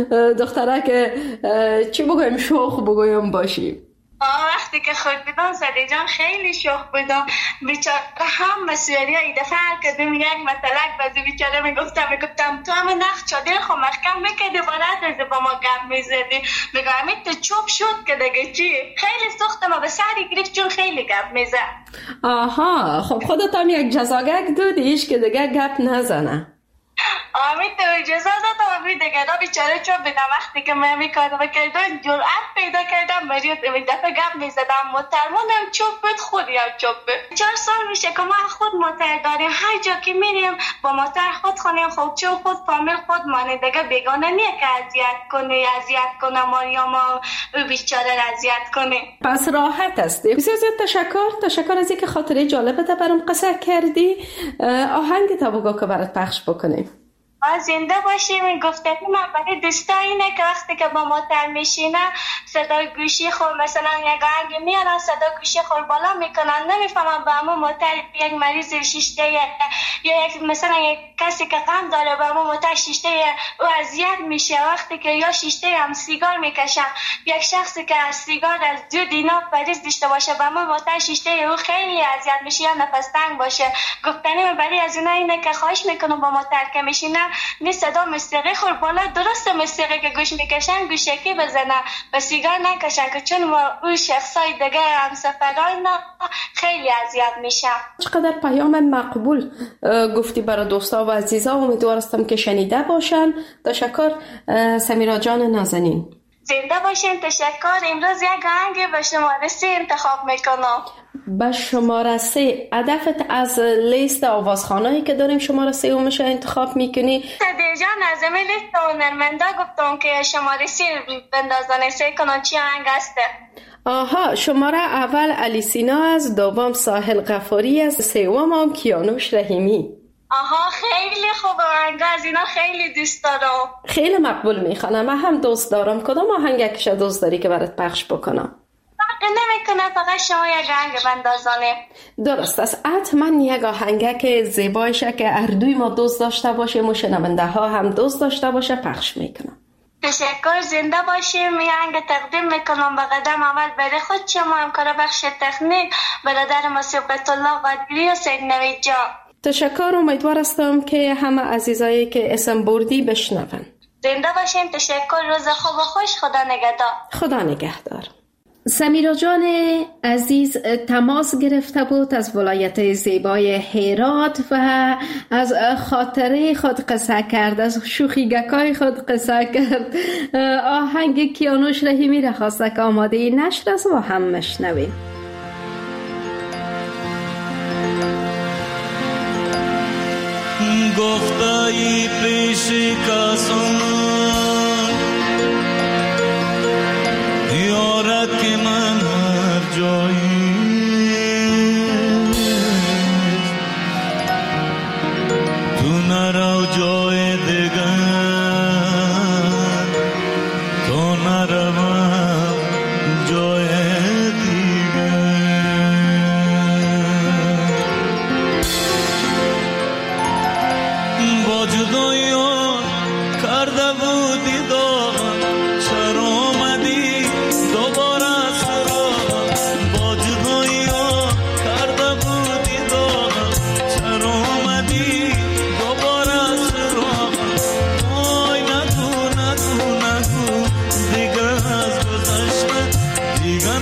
Speaker 3: دخترک چی بگویم شوخ بگویم باشی.
Speaker 6: وقتی که خود بودم صدی جان خیلی شوخ بودم. بیچاره هم مسئولی ها ایده فرق کردیم یک مطلق بازی بیچاره میگفتم تو همه نخ چادر خو محکم میکردی بالت از با ما گم میزدی. میگم همین تو چوب شد که دیگه چی. خیلی سختم و به سری گرفت چون خیلی گپ میزد.
Speaker 3: آها خب خودت هم یک جزاگک دادیش که دیگه گپ نزنه.
Speaker 6: آمین تو اجازه دادم آمین دیگه دا بیچاره چوب بدم. وقتی که من میکردم کردم جرأت پیدا کردم بریت دفعه گپ میزدم محترمانم چوب بود خودی هم چوب بود. 4 سال میشه که ما خود موتر داریم. هر جا که میریم با موتر خود خونیم خود چوب خود فامیل خود مانه دیگه بیگانه نیه که اذیت کنه ماریا ما بیچاره اذیت کنه.
Speaker 3: پس راحت هستی. بسیار زیاد تشکر از اینکه خاطره جالبت برام قصه کردی. آهنگ تا بگو که برات پخش بکنیم.
Speaker 6: زنده باشیم. گفتم من برای دوستا اینه که وقتی که با موتر میشینه صدای گوشی خور مثلا یک آهنگ میارن صدای گوشی خور بالا میکنن نمیفهمم با همون موتر یک مریض شیشته یا یک مثلا یک کسی که غم داره با همون موتر شیشته او اذیت میشه. وقتی که یا شیشته هم سیگار میکشن یک شخصی که از سیگار از 2 دینار مریض داشته باشه با همون موتر شیشته او خیلی اذیت میشه یا نفس تنگ باشه. گفتنی برای از اونها اینه که خواهش میکنم با موتر که میشینه می صدا موسیقی خور بالا درست موسیقی که گوش میکشن گوشکی بزنن و سیگار نکشن که چون اون شخصای دیگه هم سفران خیلی اذیت میشن.
Speaker 3: چقدر پیام مقبول گفتی برای دوستا و عزیزا. امیدوارم که شنیده باشن. تشکر سمیرا جان نازنین.
Speaker 6: زنده باشین. تشکر. امروز یک آهنگ به شماره 3 انتخاب میکنم.
Speaker 3: به شماره 3 هدفت از لیست آوازخوانایی که داریم شماره 3 رو میشه انتخاب میکنی؟
Speaker 6: صدی جان از این لیست هنرمندا گفتم که شماره 3 بندازن سه کنن چی آهنگ هسته.
Speaker 3: آها شماره اول علی سینا از، دوم ساحل غفاری از، سوم هم کیانوش رحیمی.
Speaker 6: آها خیلی خوب آهنگ از اینا خیلی دوست دارم.
Speaker 3: خیلی مقبول میخوانم. من هم دوست دارم. کدام آهنگش دوست داری که برات پخش بکنم؟
Speaker 6: نمیکنه فقط شما یک آهنگ بندازانه.
Speaker 3: درست است. حتما یک آهنگ که زیبایشه که اردوی ما دوست داشته باشه و شنونده ها هم دوست داشته باشه پخش میکنم.
Speaker 6: تشکر. زنده باشیم. می آهنگ تقدیم میکنم به قدم اول برای خود شما همکار بخش تکنیک برادر مصیبت الله قادری و سید نوید جان.
Speaker 3: تشکر. امیدوار هستم که همه عزیزایی که اسم بردی بشنون.
Speaker 6: زنده باشین. تشکر. روز خوب و خوش. خدا نگهدار.
Speaker 3: خدا نگهدار.
Speaker 7: سمیرا جان عزیز تماس گرفته بود از ولایت زیبای هرات و از خاطره خود قصه کرد، از شوخیگکای خود قصه کرد. آهنگ کیانوش رحیمی را خواسته که آماده نشر است و هم مشنویم.
Speaker 5: گفتایی پیش کسان یارد که من هر جایی تو نرو جای دیگر تو نروم جای دیگر با جدایی کرده بودی داغم چرا آمدی دوباره سراغم با جدایی کرده بودی داغم چرا آمدی دوباره سراغم وای نگو نگو نگو دیگر از گذشته دیگر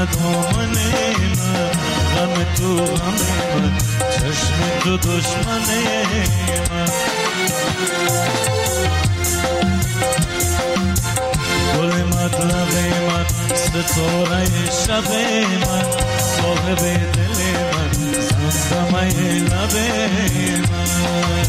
Speaker 5: دامن من، غم تو غم من، چشم تو دشمن من. گل مطلب من، ستاره شب من، صاحب دل من، زمزمه لب من.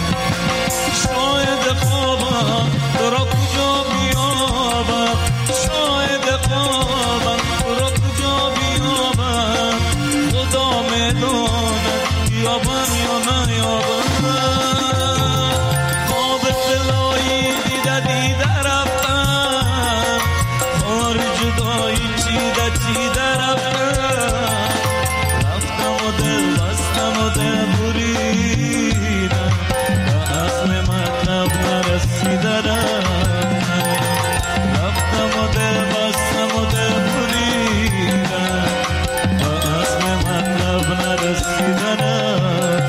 Speaker 5: شاید خوابم تو را کجا بیابم، شاید خوابم تو را کجا بیابم، خدا میداند یابم یا نیابم. خواب دلایی دیده رفتم، خار جدایی چیده رفتم، رفتم و دل بستم و دل بریدم، به اصل مطلب نرسیدم، رفتم و دل بستم و دل بریدم، به اصل مطلب نرسیدم.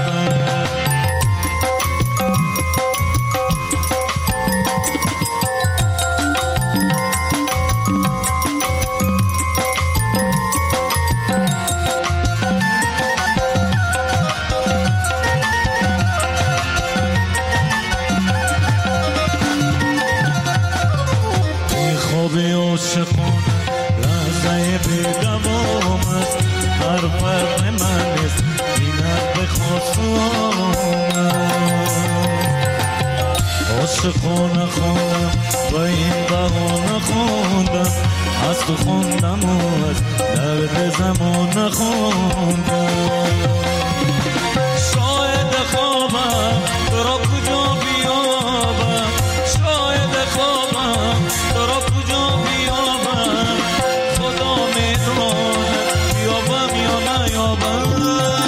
Speaker 5: عاشقان لحظه بی‌دوام است، هر فرق من است اینت به خواستم. عاشقانه خواندم و این بهانه خواندم، از تو خواندم و از درد زمان خواندم. شاید خوابم تو را کجا بیابم، شاید خوابم تو را کجا بیابم، خدا میداند بیابم یا نیابم.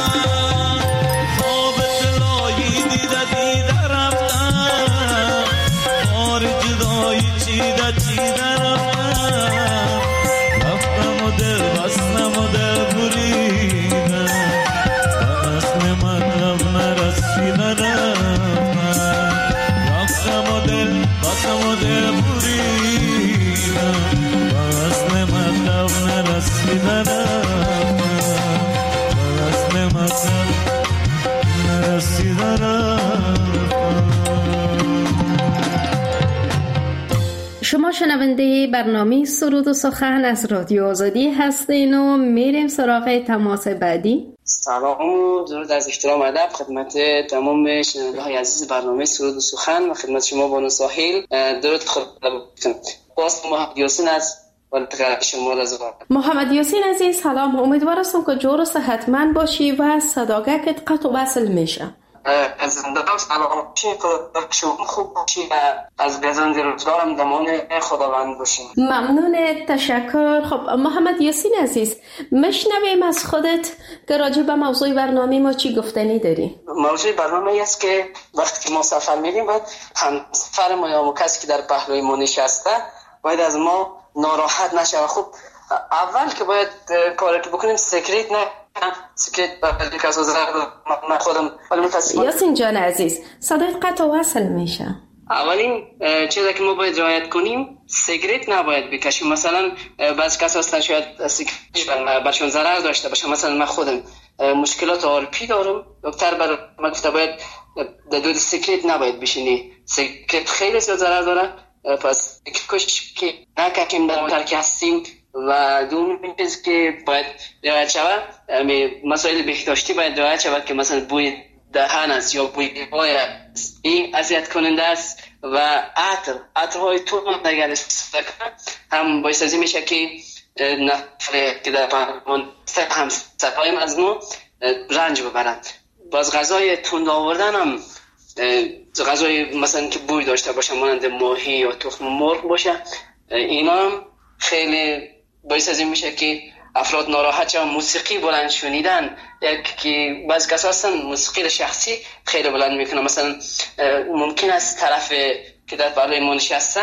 Speaker 5: خواب دلایی دیده رفتم، خار جدایی چیده رفتم، رفتم و دل بستم و دل بریدم، به اصل مطلب نرسیدم. رفتم و دل بستم و دل بریدم، به اصل مطلب نرسیدم، به اصل مطلب نرسیدم.
Speaker 7: شما شنونده برنامه سرود و سخن از رادیو آزادی هستین و میریم سراغ تماس بعدی.
Speaker 4: سلام و درود از احترام ادب خدمت تمام شنونده های عزیز برنامه سرود و سخن و خدمت شما بانو ساحل. درود باز محمد یاسین از ولایت شمال از
Speaker 7: محمد یاسین عزیز سلام، امیدوار هستم که جور و صحتمند باشی و صداقتت قطع و وصل میشه.
Speaker 4: از زندگی سلام باشی، شما خوب باشی و از گزند روزگارم دمان خداوند باشی.
Speaker 7: ممنون، تشکر. خب محمد یاسین عزیز، مشنویم از خودت که راجع به موضوع برنامه ما چی گفتنی داری؟
Speaker 4: موضوع برنامه است که وقتی که ما سفر میریم باید همسفر ما یا کسی که در پهلوی ما نشسته باید از ما ناراحت نشه. خب اول که باید کاری که بکنیم سکریت نه سکریت برای کسا زرد من خودم ولی متاسفانه.
Speaker 7: یاسین جان عزیز صدایت قطع و وصل میشه.
Speaker 4: اولین چیزی که ما باید رعایت کنیم سیگریت نباید بکشیم. مثلا بعضی کسا هستن شاید سیگریت برشون ضرر داشته باشه. مثلا من خودم مشکلات آرپی دارم، دکتر بر من گفته باید دود سیگریت نباید بشینی، سیگریت خیلی ضرر داره. پس کش که نکشیم در موتر که هستیم. و دومین چیز که باید رعایت شود مسائل بهداشتی باید رعایت شود که مثلا بوی دهن است یا بوی پای است، این اذیت کننده است. و عطرهای تند اگر استفاده کنند هم باعث از این میشه که نفر که در پهلوان هم سفایم از ما رنج ببرند. باز غذای تند آوردن هم غذای مثلا که بوی داشته باشه مانند ماهی یا تخم مرغ باشه، اینا هم خیلی باعث از این میشه که افراد ناراحت شدن. موسیقی بلند شنیدن، که بعضی کسا هستن موسیقی شخصی خیلی بلند میکنن. مثلا ممکن است طرف که در بالای ما نشسته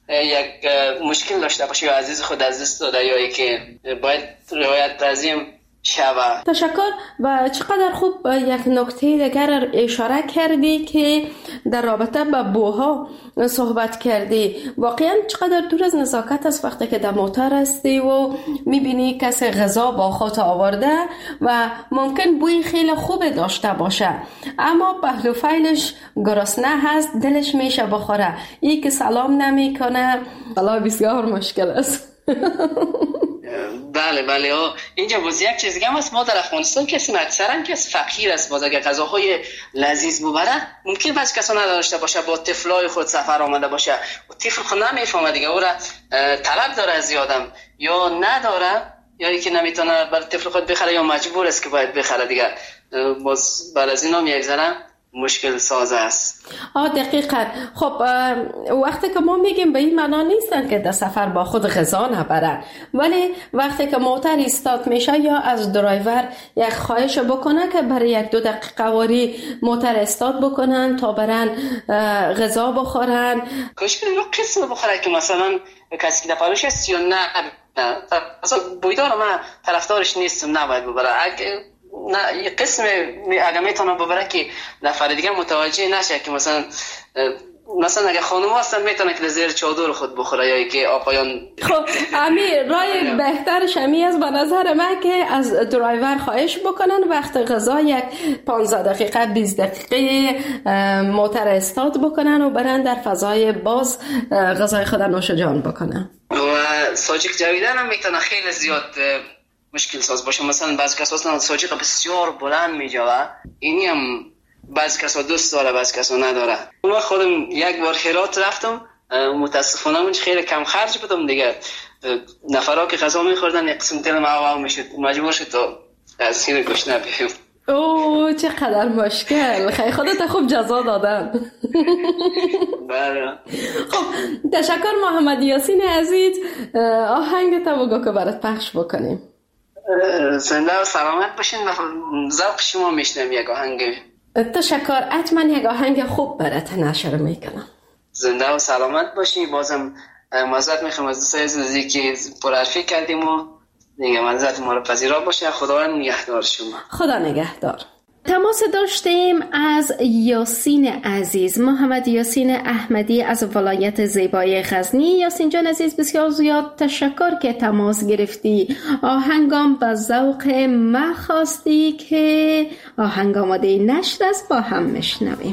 Speaker 4: یک مشکل داشته باشه یا عزیز خود از دست داده یا که باید روایت تعظیم شود.
Speaker 7: تشکر. و چقدر خوب یک نکته دیگر اشاره کردی که در رابطه با بوها صحبت کردی. واقعا چقدر دور از نزاکت است وقتی که در موتر هستی و میبینی کسی غذا با خود آورده و ممکن بوی خیلی خوب داشته باشه اما پهلو فیلش گرسنه هست، دلش میشه بخوره، این که سلام نمیکنه، والله بسیار مشکل است.
Speaker 4: بله اینجا باز یک چیز دیگه هم هست. ما در افغانستان کسی اکثرا کسی فقیر است، باز اگه غذاهای لذیذ ببره ممکن بعضی کسا نداشته باشه، با طفلای خود سفر آمده باشه و طفل خود نمیفهمه دیگه، او را طلب داره از یادم یا نداره یا اینکه نمیتونه برای طفل خود بخره یا مجبور است که باید بخره دیگه، باز بعد از اینا میگذره مشکل ساز است.
Speaker 7: دقیقاً. خب وقتی که ما میگیم به این معنا نیستن که در سفر با خود غذا نبرن، ولی وقتی که موتر استارت میشه یا از درایور یک خواهش بکنه که برای 1-2 دقیقه واری موتر استارت بکنن تا برن غذا بخورن.
Speaker 4: کاش کنیم قسم بخوره که مثلا کسی که دفعهش هست یا نه، اصلا بویدار من طرفدارش نیستم، نباید ببره. نه یه قسم اگه میتونه ببره که نفر دیگه متوجه نشه که مثلا اگه خانم هستن میتونه که زیر چادر خود بخوره یا که آقایان.
Speaker 7: خب امیر رای بهترش همی است به نظر من که از درایور خواهش بکنن وقت غذا یک 15 دقیقه 20 دقیقه موتر استارت بکنن و برن در فضای باز غذای خود نوش جان بکنن.
Speaker 4: و ساجیک جویدن هم میتونه خیلی زیاد مشکل ساز باشه. مثلا بعضی کسا اصلا ساجیق بسیار بلند میجوه، اینی هم بعضی کسا دوست داره بعضی کسا نداره. من خودم یک بار هرات رفتم، متاسفانه من خیلی کم خرج بودم دیگه، نفرها که غذا میخوردن یک قسم دلم عوام میشد، مجبور شد تا از این گشنه بیام.
Speaker 7: اوه چقدر مشکل. خیلی خودت خوب جزا دادن.
Speaker 4: بله.
Speaker 7: خب تشکر محمد یاسین عزیز. آهنگ تا بگو که برات پخش بکنیم.
Speaker 4: زنده و سلامت باشین و ذوق شما میشنم یک آهنگ.
Speaker 7: تشکر. حتما یک آهنگ خوب برات نشر میکنم.
Speaker 4: زنده و سلامت باشی. بازم معذرت میخوام از دوستای عزیزی که پرحرفی کردیم و دیگه معذرت ما رو پذیرا باشه. خداوند نگهدار شما.
Speaker 7: خدا نگهدار.
Speaker 3: تماس داشتیم از یاسین عزیز، محمد یاسین احمدی از ولایت زیبای غزنی. یاسین جان عزیز بسیار زیاد تشکر که تماس گرفتی. آهنگام به ذوق ما خواستی که آهنگ آماده نشر است، با هم میشنویم.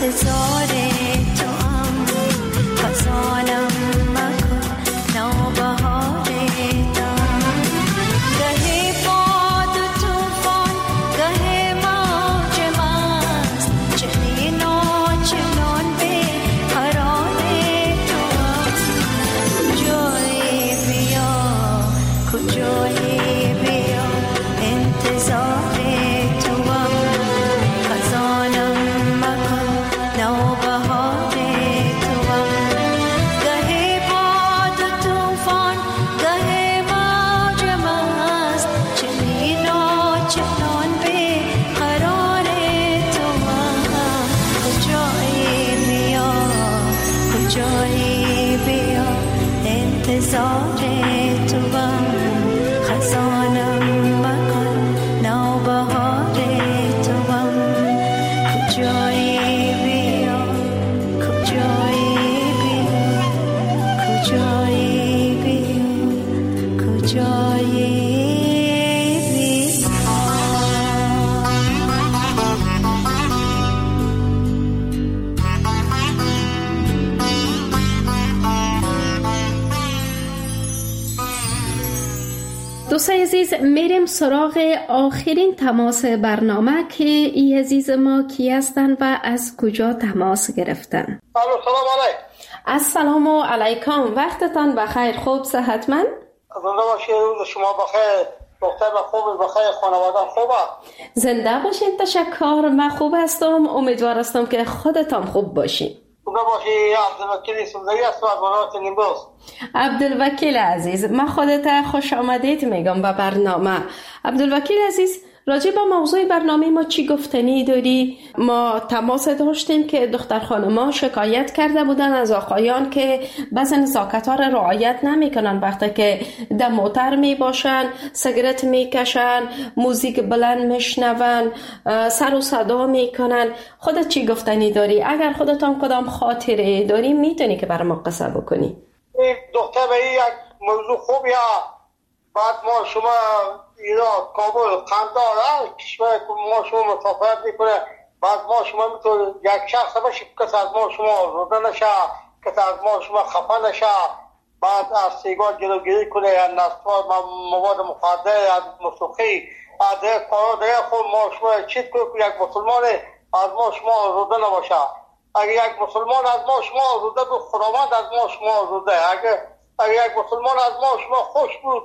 Speaker 8: انتظار تو هم خزانم مکن نوبهار دم گهی باد و توفان گهی موج مست چنین و چنان به قرار تو هم کجایی بیا کجایی بیا انتظار تو هم خزانم مکن نوبهار تو هم گهی باد و توفان گهی موج مست چنین و چنان به قرار تو هم کجایی بیا کجایی بیا انتظار تو هم خزانم مکن نوبهار تو هم کجایی بیا کجایی بیا کجایی بیا کجایی بیا
Speaker 3: دوستای عزیز، میریم سراغ آخرین تماس برنامه که ای عزیز ما کی هستن و از کجا تماس گرفتن.
Speaker 9: سلام علیکم.
Speaker 3: السلام علیکم، وقتتان بخیر، خوب صحتمند؟
Speaker 9: زنده باشید، شما بخیر، دختر خوب بخیر، خانواده خوبه؟
Speaker 3: زنده باشین، تشکر، من خوب هستم، امیدوار هستم که خودتان خوب باشین.
Speaker 9: زنده باشی. عبدالوکیل سوزایی هستم از ولایت نیمروز.
Speaker 3: عبدالوکیل عزیز، من خودت خوش آمدید میگم به برنامه. عبدالوکیل عزیز، راجع به موضوع برنامه ما چی گفتنی داری؟ ما تماس داشتیم که دختر خانما شکایت کرده بودن از آقایان که بعضی نزاکت‌ها را رعایت نمیکنن وقتی که در موتر می باشن، سیگرت میکشن، موزیک بلند میشنون، سر و صدا میکنن. خودت چی گفتنی داری؟ اگر خودتان کدام خاطره داری میتونی که برای ما قصه بکنی.
Speaker 9: دختر به یک موضوع خوبیه. بعد ما شما ایران کابل قندار کشور ما شما مسافرت میکنه، بعد ما شما میتونه یک شخص باشه کس از ما شما آزرده نشه، کس از ما شما خفه نشه، بعد از سیگار جلوگیری کنه، از نسوار مواد مخدر، از موسیقی، از دیگه کارا دیگه خود ما شما چیز کنه که یک مسلمان از ما شما آزرده نباشه. اگر یک مسلمان از ما شما آزرده بود، خداوند از ما شما آزرده. اگر یک مسلمان از ما شما خوش بود،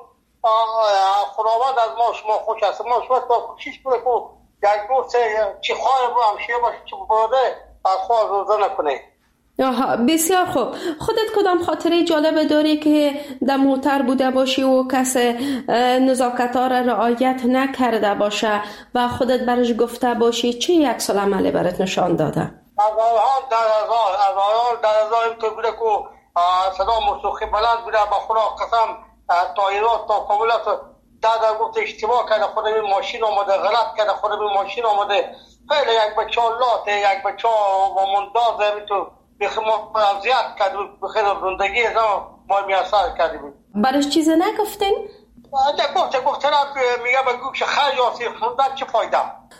Speaker 9: خداوند از ما شما خوش است. ما شما تا کوشش کنه که یک دوست چی خواهی رو همشیه باشه چی بوده از خواه روزه نکنه.
Speaker 3: بسیار خوب. خودت کدام خاطره جالب داری که در موتر بوده باشی و کس نزاکت ها را رعایت نکرده باشه و خودت برش گفته باشی چه یک سال عملی برات نشان داده؟
Speaker 9: از آن در هزار این که بوده که صدا موسیقی بلند بوده، با خدا قسم تا ایران تا کابلت در گفت اشتباه کرده، خود این ماشین آمده غلط کرده، خود این ماشین آمده خیلی یک بچه لاته، یک بچه و مندازه میتون بخیر ما اذیت کرده، بخیر زندگی از ما میاثر کرده بود.
Speaker 3: برش چیز نگفتین؟
Speaker 9: گفتن میگه بگو که خرج آسیر خوندن چه فایده.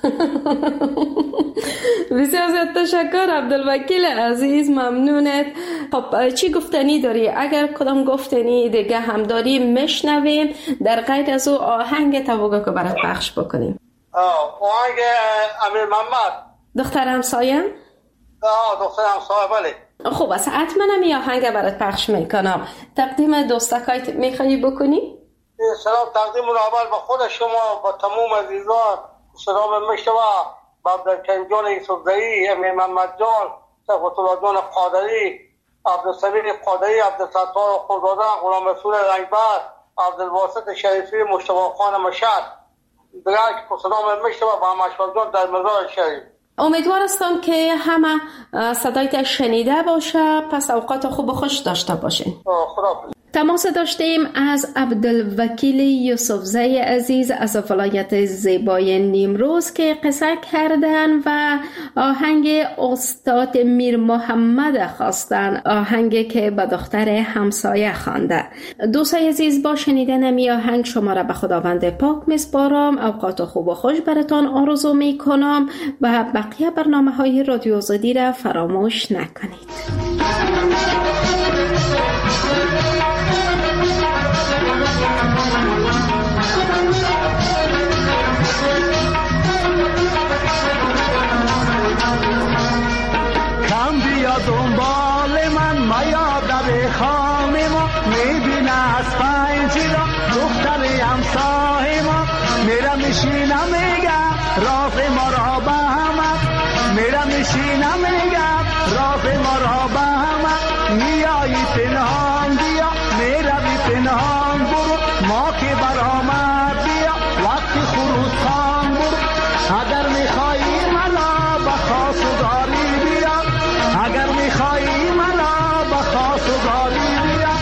Speaker 3: بسیار زیاد تشکر عبدالوکیل عزیز، ممنونت. خب چی گفتنی داری؟ اگر کدام گفتنی دیگه هم داری میشنویم، در غیر از او آهنگ توقع که برات پخش بکنیم.
Speaker 9: آهنگ امیر محمد
Speaker 3: دختر همسایه؟
Speaker 9: دختر همسایه بله.
Speaker 3: خوب است، حتما هم آهنگ برات پخش میکنم. تقدیم دوستکایت میخوایی بکنی؟
Speaker 9: سلام تقدیم اول به خود شما، با تمام عزیزان سلام میشوه، با عبدالکریم جان یوسفزئی، امیر محمد جان، صفوت الله جان قادری، عبدالصبیر قادری، عبدالستار خودزاده، غلام رسول رنگبر، عبدالواسط شریفی، مجتبی خان مشهد، دیگر که سلام میشوه با مشوق جان در مزار شریف.
Speaker 3: امیدوار هستم که همه صدایت شنیده باشه، پس اوقات خوب و خوش داشته باشین.
Speaker 9: خدا
Speaker 3: تماس داشتیم از عبدالوکیل یوسفزی عزیز از ولایت زیبای نیمروز که قصه کردن و آهنگ استاد میر محمد خواستن، آهنگی که به دختر همسایه خوانده. دوستای عزیز، با شنیدن می آهنگ شما را به خداوند پاک میسپارم. اوقات خوب و خوش براتان آرزو می کنم و بقیه برنامه‌های رادیو آزادی را فراموش نکنید.
Speaker 5: کم بیا دنبال من میا در خانه ما، میبینه از پنجره دختر همسایه ما، میرم میشینم میگم راز ما را به همه، میرم میشینم میگم راز ما را به همه، میایی پنهان بیا میروی پنهان برو، ما که برآمد بیا وقتی خروسان برو، اگر میخوایی منو به خواستگاری بیا، اگر میخوایی منو به خواستگاری بیا.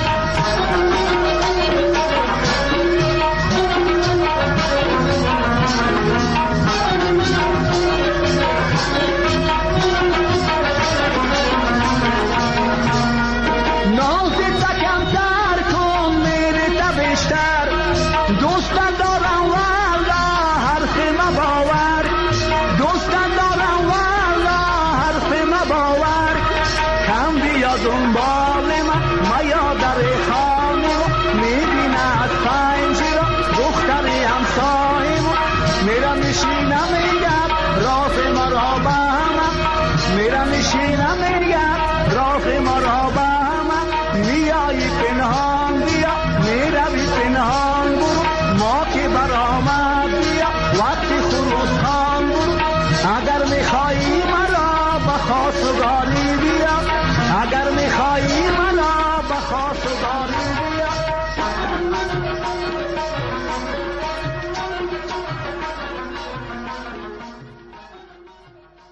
Speaker 5: نازت کمتر کن میره بیشتر، دوستان دارم والا حرف مباور، دوستان دارم والا حرف مباور، کم بیا دنبال من میا در خانه میبینه از پنجره دختر همسایه ما، میرم میشینم میگم راز ما را به همه، میرم میشینم میگم راز ما را به همه، میایی پنهان بیا میروی پنهان برو، ما که برآمد بیا وقتی خروس خان برو، اگر میخوایی مرا به خواستگاری بیا، اگر میخوایی مرا به خواستگاری